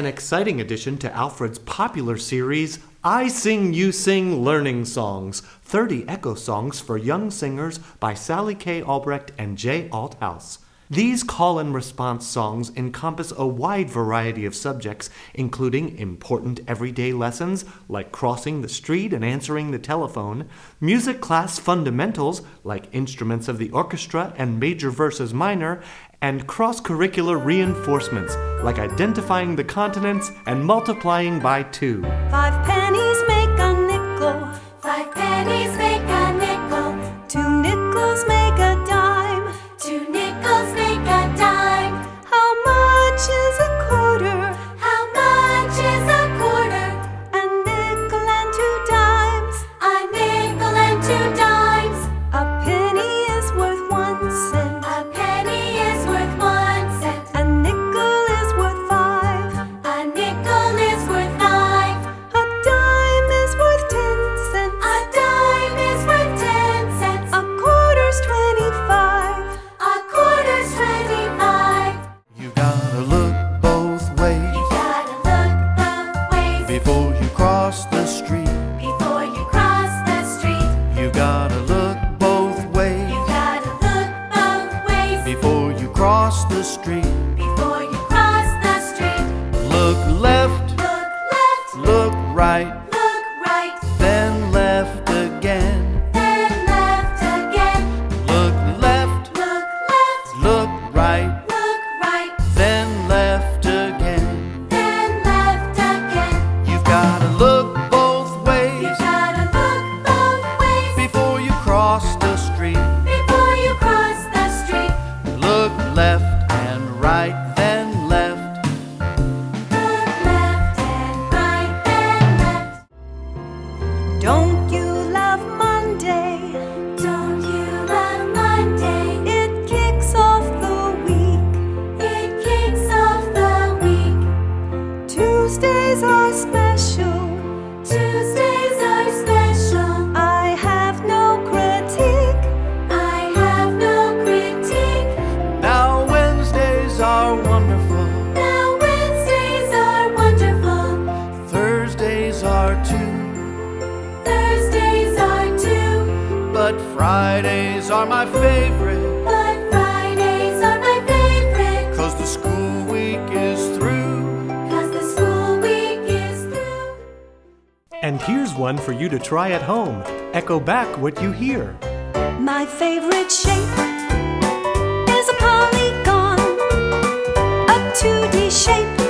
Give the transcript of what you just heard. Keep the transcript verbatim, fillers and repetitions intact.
an exciting addition to Alfred's popular series, I Sing, You Sing Learning Songs, thirty Echo Songs for Young Singers by Sally K. Albrecht and Jay Althouse. These call-and-response songs encompass a wide variety of subjects, including important everyday lessons like crossing the street and answering the telephone, music class fundamentals like instruments of the orchestra and major versus minor, and cross-curricular reinforcements like identifying the continents and multiplying by two. Five pennies make a nickel. Five pennies make a nickel. Two nickels make a dime. Two nickels make a dime. How much is a quarter? How much is a quarter? A nickel and two dimes. A nickel and two dimes. A penny is worth one cent. A penny is worth one cent. A nickel is worth five. A nickel is worth five. A dime is worth ten cents. A dime is worth ten cents. A quarter's twenty-five. A quarter's twenty-five. You gotta look both ways. You gotta look both ways Before you cross the street. before you cross the street. You gotta look both ways. You gotta look both ways Before you cross the street. before you cross the street. Look left, Look left, look right, look right, then left again. then left again. Look left, Look left, look right, look right, then left again. then left again. You've gotta look both You ways gotta look both ways before you cross the street. before you cross the street. Look left and right, then left. Look left and right, then left. Don't you love Monday? Don't you love Monday? It kicks off the week. It kicks off the week. Tuesdays are special. Tuesdays are special. I have no critique. I have no critique. Now Wednesdays are wonderful. Now Wednesdays are wonderful. Thursdays are too. Thursdays are too. But Fridays are my favorite. But Fridays are my favorite. Cause the school week is through. Cause the school week is through. And here's one for you to try at home. Echo back what you hear. My favorite shape is a polygon, a two D shape